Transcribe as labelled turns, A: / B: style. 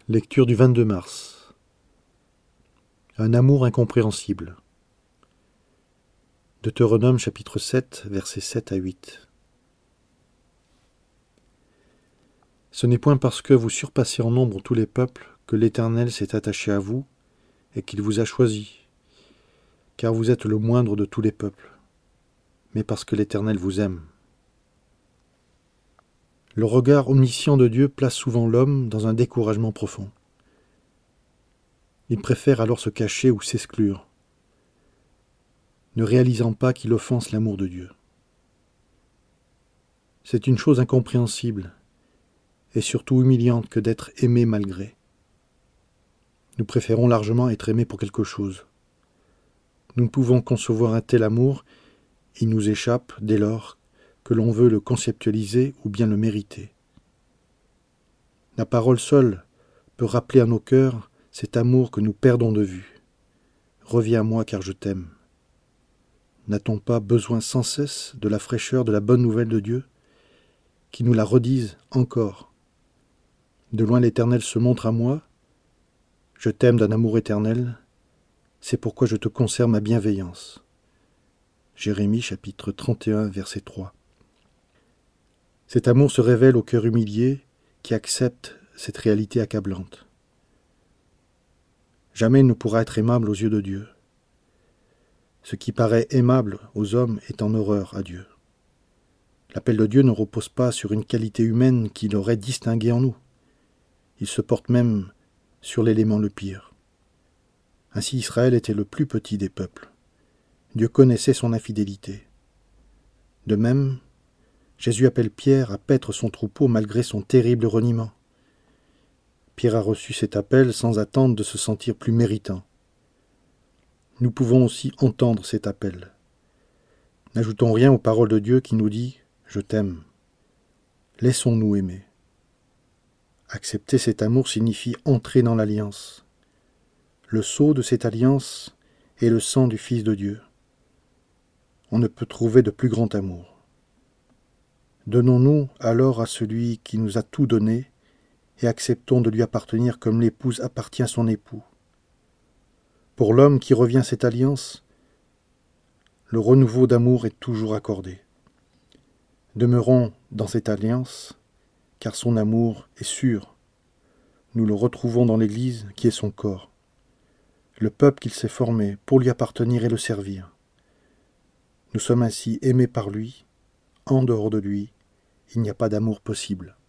A: Lecture du 22 mars. Un amour incompréhensible. Deutéronome chapitre 7, versets 7 à 8. Ce n'est point parce que vous surpassez en nombre tous les peuples que l'Éternel s'est attaché à vous et qu'il vous a choisi, car vous êtes le moindre de tous les peuples, mais parce que l'Éternel vous aime. Le regard omniscient de Dieu place souvent l'homme dans un découragement profond. Il préfère alors se cacher ou s'exclure, ne réalisant pas qu'il offense l'amour de Dieu. C'est une chose incompréhensible et surtout humiliante que d'être aimé malgré. Nous préférons largement être aimés pour quelque chose. Nous ne pouvons concevoir un tel amour, il nous échappe dès lors que l'on veut le conceptualiser ou bien le mériter. La parole seule peut rappeler à nos cœurs cet amour que nous perdons de vue. Reviens à moi car je t'aime. N'a-t-on pas besoin sans cesse de la fraîcheur de la bonne nouvelle de Dieu, qui nous la redise encore? De loin l'Éternel se montre à moi, je t'aime d'un amour éternel, c'est pourquoi je te conserve ma bienveillance. Jérémie chapitre 31 verset 3. Cet amour se révèle au cœur humilié qui accepte cette réalité accablante. Jamais il ne pourra être aimable aux yeux de Dieu. Ce qui paraît aimable aux hommes est en horreur à Dieu. L'appel de Dieu ne repose pas sur une qualité humaine qui l'aurait distingué en nous. Il se porte même sur l'élément le pire. Ainsi Israël était le plus petit des peuples. Dieu connaissait son infidélité. De même, Jésus appelle Pierre à paître son troupeau malgré son terrible reniement. Pierre a reçu cet appel sans attendre de se sentir plus méritant. Nous pouvons aussi entendre cet appel. N'ajoutons rien aux paroles de Dieu qui nous dit « Je t'aime ». Laissons-nous aimer. Accepter cet amour signifie entrer dans l'alliance. Le sceau de cette alliance est le sang du Fils de Dieu. On ne peut trouver de plus grand amour. Donnons-nous alors à celui qui nous a tout donné et acceptons de lui appartenir comme l'épouse appartient à son époux. Pour l'homme qui revient à cette alliance, le renouveau d'amour est toujours accordé. Demeurons dans cette alliance, car son amour est sûr. Nous le retrouvons dans l'Église qui est son corps, le peuple qu'il s'est formé pour lui appartenir et le servir. Nous sommes ainsi aimés par lui. En dehors de lui, il n'y a pas d'amour possible.